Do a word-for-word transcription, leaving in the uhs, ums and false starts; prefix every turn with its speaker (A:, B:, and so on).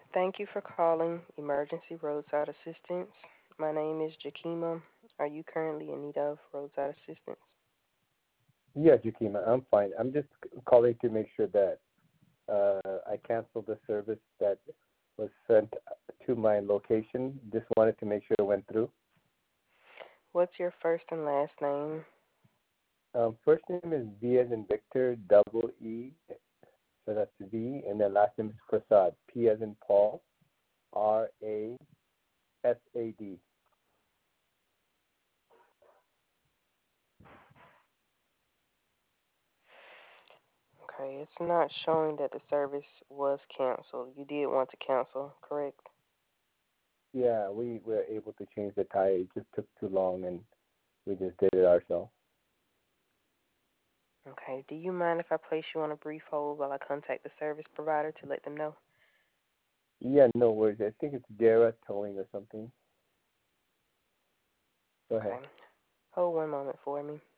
A: Thank you for calling Emergency Roadside Assistance. My name is Jakima. Are you currently in need of roadside assistance?
B: Yeah, Jakima, I'm fine. I'm just calling to make sure that uh, I canceled the service that was sent to my location. Just wanted to make sure it went through.
A: What's your first and last name?
B: Um, first name is V as in Victor, double E, so that's V, and then last name is Prasad, P as in Paul, R A S A D.
A: Okay, it's not showing that the service was canceled. You did want to cancel, correct?
B: Yeah, we were able to change the tire. It just took too long, and we just did it ourselves.
A: Okay, do you mind if I place you on a brief hold while I contact the service provider to let them know?
B: Yeah, no worries. I think it's Dara Towing or something. Go ahead.
A: Okay, hold one moment for me.